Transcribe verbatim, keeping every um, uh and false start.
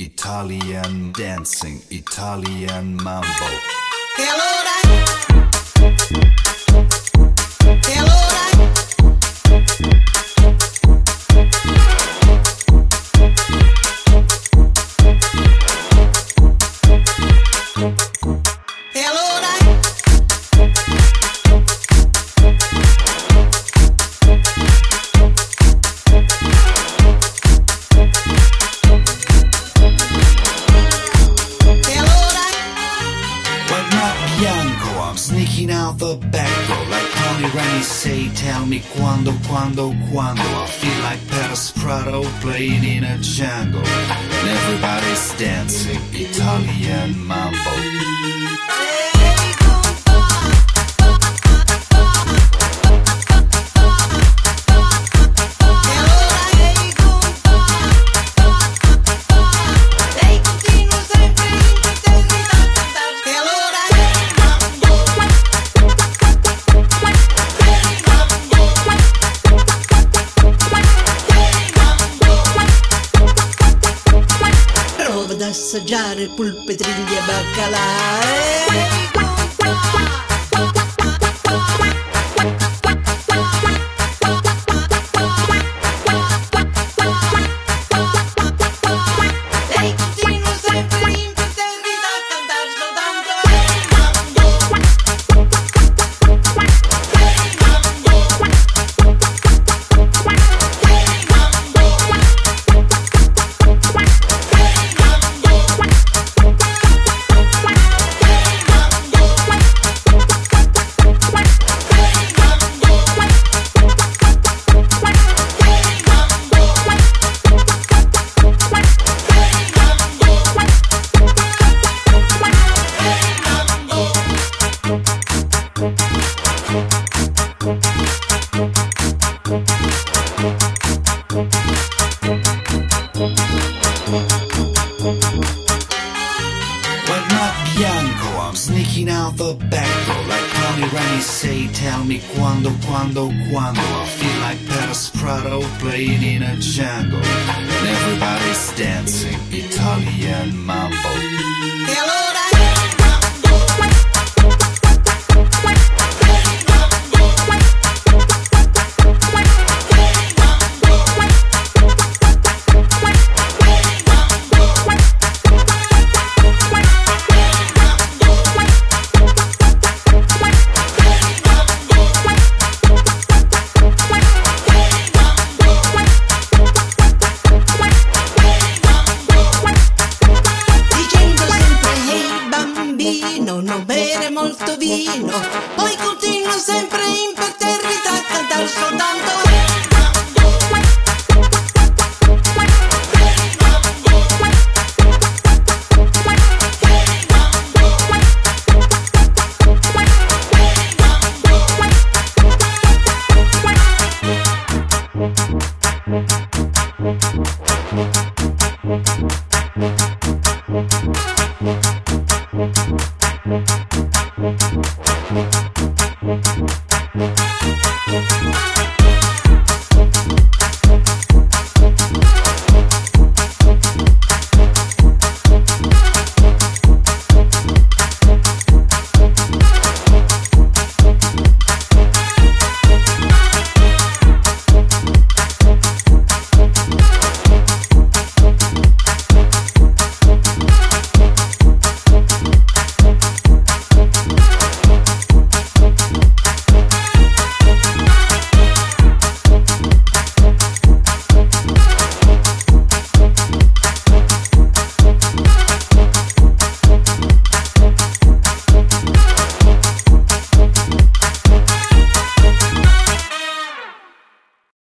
Italian dancing, Italian mambo. E allora? E allora? E allora? I'm sneaking out the back door like Tony Rennie say, tell me quando, quando, quando I feel like Paris Prado playing in a jungle and everybody's dancing Italian mambo. Ad assaggiare polpetrigli e baccalà. Lei continua sempre imperterrita a cantar soltanto Like not Bianco, I'm sneaking out the back door like Tony Rennie say, tell me quando, quando, quando I feel like Paris Prado playing in a jungle and everybody's dancing Italian mambo. E allora? Non bere molto vino, poi